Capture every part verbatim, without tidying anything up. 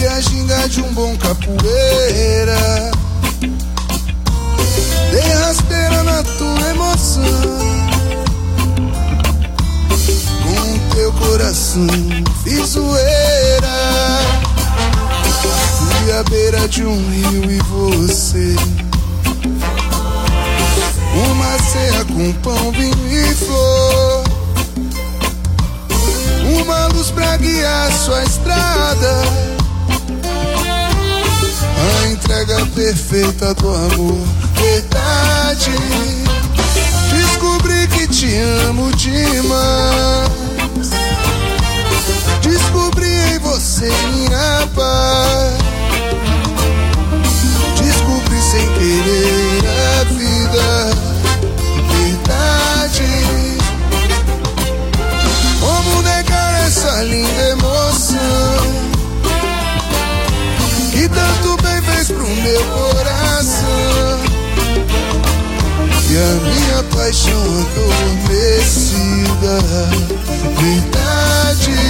e a ginga de um bom capoeira. Dei rasteira na tua emoção, com teu coração fiz zoeira. Fui à beira de um rio e você, uma ceia com pão, vinho e flor, uma luz pra guiar sua estrada, a entrega perfeita do amor, verdade. Descobri que te amo demais, descobri em você minha paz, descobri sem querer a vida, verdade. Como negar essa linda emoção que tanto bem fez pro meu coração, e a minha paixão adormecida, verdade.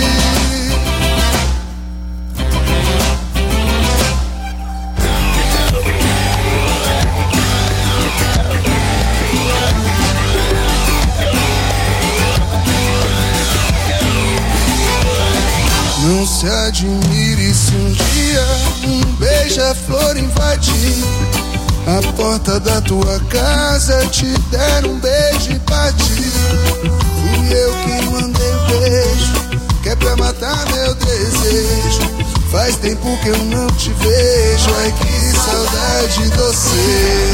Não se admire se um dia um beija-flor invadir a porta da tua casa, te der um beijo e partir. Fui eu que mandei o beijo, que é pra matar meu desejo. Faz tempo que eu não te vejo, ai que saudade de você.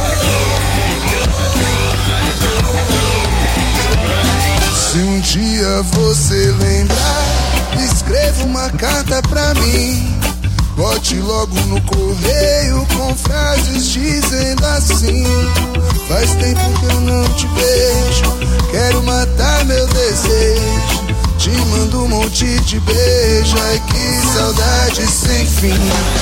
Se um dia você lembrar, escreva uma carta pra mim. Bote logo no correio com frases dizendo assim: faz tempo que eu não te vejo, quero matar meu desejo. Te mando um monte de beijo, ai que saudade sem fim.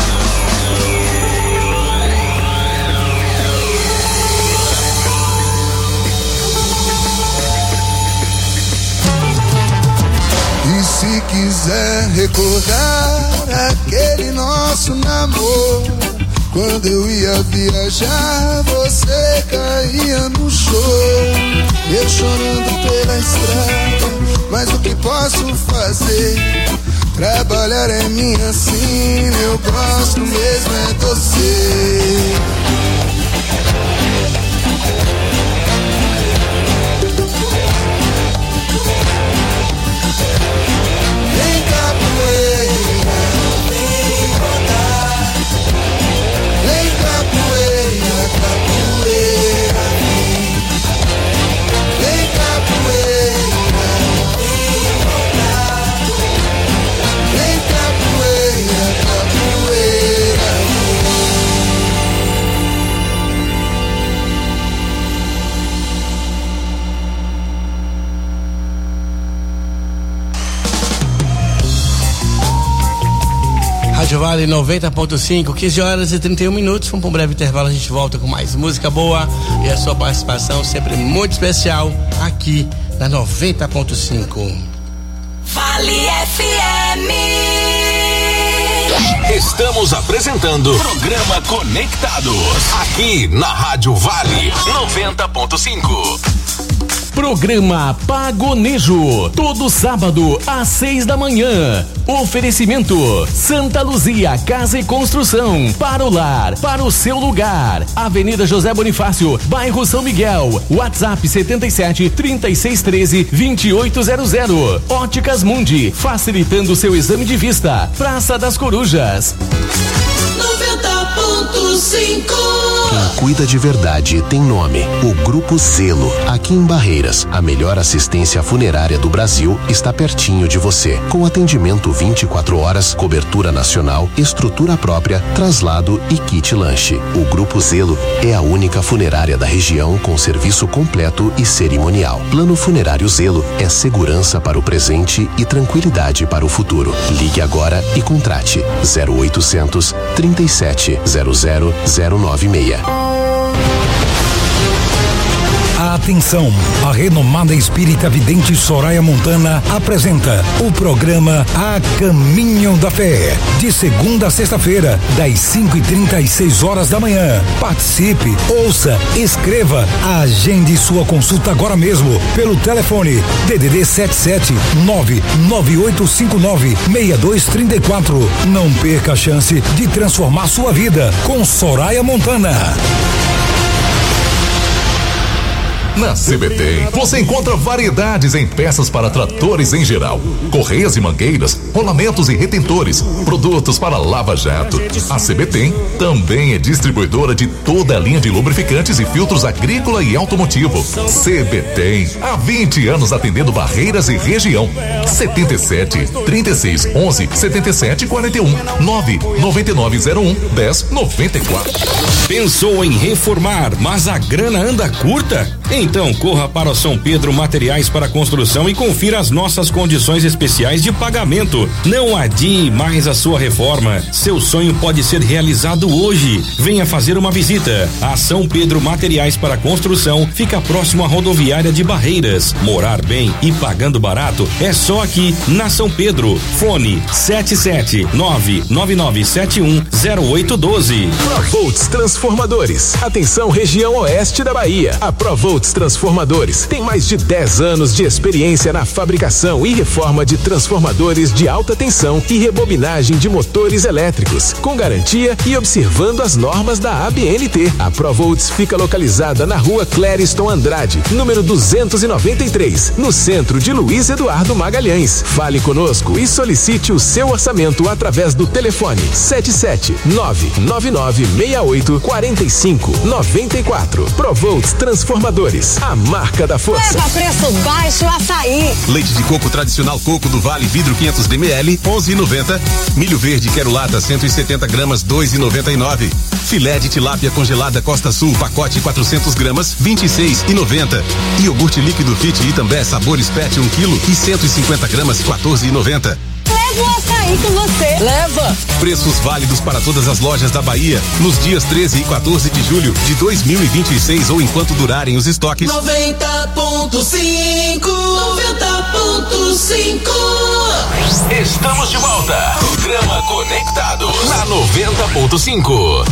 E se quiser recordar aquele nosso namoro, quando eu ia viajar, você caía no choro, eu chorando pela estrada. Mas o que posso fazer? Trabalhar é minha sina, eu gosto mesmo é de você. Vem capoeira, vem rodar. Vem capoeira, capoeira, vem. Vem capoeira, vem rodar. Vem capoeira, capoeira, vem. Rádio Vale noventa ponto cinco, quinze horas e trinta e um minutos. Vamos para um breve intervalo, a gente volta com mais música boa e a sua participação sempre muito especial aqui na noventa ponto cinco. Vale F M. Estamos apresentando Programa Conectados, aqui na Rádio Vale noventa ponto cinco. Programa Pagonejo, todo sábado às seis da manhã. Oferecimento Santa Luzia Casa e Construção, para o lar, para o seu lugar. Avenida José Bonifácio, bairro São Miguel. WhatsApp setenta e sete, trinta e seis, treze, vinte e oito zero zero. Óticas Mundi, facilitando seu exame de vista. Praça das Corujas. noventa ponto cinco. Quem cuida de verdade tem nome. O Grupo Zelo, aqui em Barreiras, a melhor assistência funerária do Brasil, está pertinho de você. Com atendimento vinte e quatro horas, cobertura nacional, estrutura própria, traslado e kit lanche. O Grupo Zelo é a única funerária da região com serviço completo e cerimonial. Plano Funerário Zelo é segurança para o presente e tranquilidade para o futuro. Ligue agora e contrate zero oitocentos, trinta e sete, zero zero zero nove seis. A Atenção, a renomada espírita vidente Soraya Montana apresenta o programa A Caminho da Fé, de segunda a sexta-feira, das cinco e trinta às seis horas da manhã. Participe, ouça, escreva, agende sua consulta agora mesmo pelo telefone D D D sete sete nove nove oito cinco nove seis dois três quatro. Não perca a chance de transformar sua vida com Soraya Montana. Na C B T, você encontra variedades em peças para tratores em geral, correias e mangueiras, rolamentos e retentores, produtos para lava-jato. A C B T também é distribuidora de toda a linha de lubrificantes e filtros agrícola e automotivo. C B T, há vinte anos atendendo Barreiras e região. setenta e sete, trinta e seis, onze, setenta e sete, quarenta e um, nove nove nove zero um, dez noventa e quatro. Pensou em reformar, mas a grana anda curta? Então corra para o São Pedro Materiais para Construção e confira as nossas condições especiais de pagamento. Não adie mais a sua reforma. Seu sonho pode ser realizado hoje. Venha fazer uma visita. A São Pedro Materiais para Construção fica próximo à rodoviária de Barreiras. Morar bem e pagando barato é só aqui na São Pedro. Fone sete sete nove nove nove sete um zero oito um dois. Provolts Transformadores. Atenção, região oeste da Bahia. A Provolts Transformadores tem mais de dez anos de experiência na fabricação e reforma de transformadores de alta tensão e rebobinagem de motores elétricos, com garantia e observando as normas da A B N T. A Provolts fica localizada na rua Clériston Andrade, número duzentos e noventa e três, no centro de Luiz Eduardo Magalhães. Fale conosco e solicite o seu orçamento através do telefone sete sete nove nove nove seis oito quatro cinco nove quatro. Provolts Transformadores, a marca da força. Leva preço baixo açaí. Leite de coco tradicional Coco do Vale, vidro quinhentos mililitros, onze e noventa. Milho verde Quero Lata, cento e setenta gramas, dois e noventa e nove. Filé de tilápia congelada Costa Sul, pacote quatrocentos gramas, vinte e seis e noventa. Iogurte líquido Fit Itambé Sabores Pet, um quilo e cento e cinquenta gramas, quatorze e noventa. Leva o açaí com você. Leva. Preços válidos para todas as lojas da Bahia nos dias treze e quatorze de julho de dois mil e vinte e seis ou enquanto durarem os estoques. noventa ponto cinco. noventa ponto cinco. Estamos de volta. Programa Conectados na noventa ponto cinco.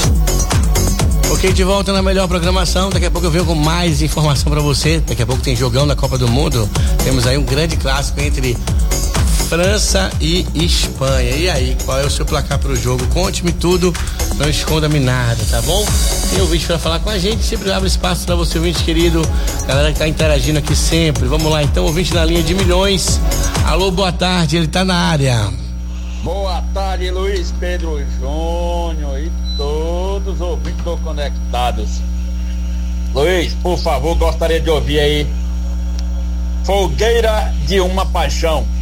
Ok, de volta na melhor programação. Daqui a pouco eu venho com mais informação pra você. Daqui a pouco tem jogão da Copa do Mundo. Temos aí um grande clássico entre França e Espanha. E aí, qual é o seu placar pro jogo? Conte-me tudo, não esconda-me nada, tá bom? Tem ouvinte pra falar com a gente, sempre abre espaço pra você, ouvinte querido. Galera que tá interagindo aqui sempre. Vamos lá, então, ouvinte na linha de milhões. Alô, boa tarde, ele tá na área. Boa tarde, Luiz Pedro Júnior e todos os ouvintes do Conectados. Luiz, por favor, gostaria de ouvir aí Fogueira de uma Paixão.